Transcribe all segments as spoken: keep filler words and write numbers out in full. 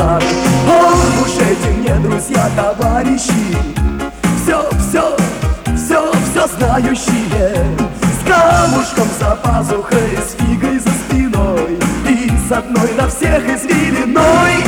так. Ох уж эти мне друзья, товарищи, все, все, все, все знающие, с камушком за пазухой, с фигой за спиной и с одной на всех извилиной.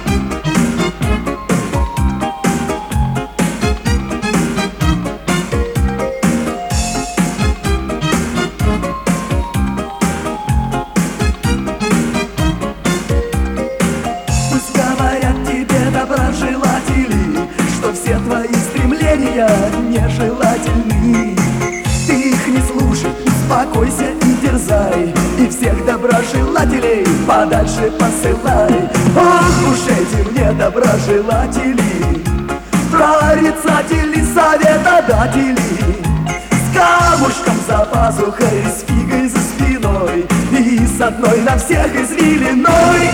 Доброжелатели, что все твои стремления нежелательны. Ты их не слушай, успокойся и дерзай, и всех доброжелателей подальше посылай. Ох уж эти мне доброжелатели, прорицатели, советодатели, с камушком за пазухой, с фигой за спиной и с одной на всех извилиной.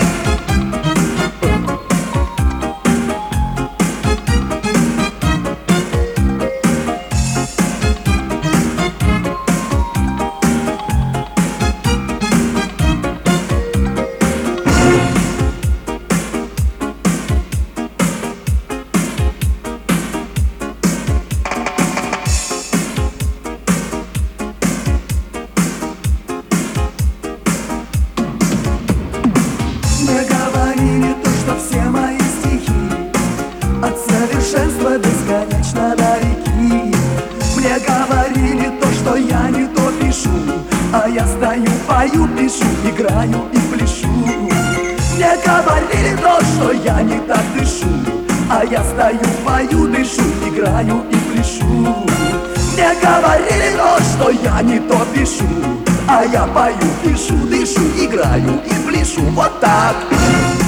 Мне говорили то, что все мои стихи от совершенства бесконечно далеки. Мне говорили то, что я не то пишу, а я стою, пою, пишу, играю и пляшу. Мне говорили то, что я не так дышу, а я стою, пою, дышу, играю и пляшу. Мне говорили то, что я не то пишу, а я пою, пишу, дышу, играю и пляшу. Вот так.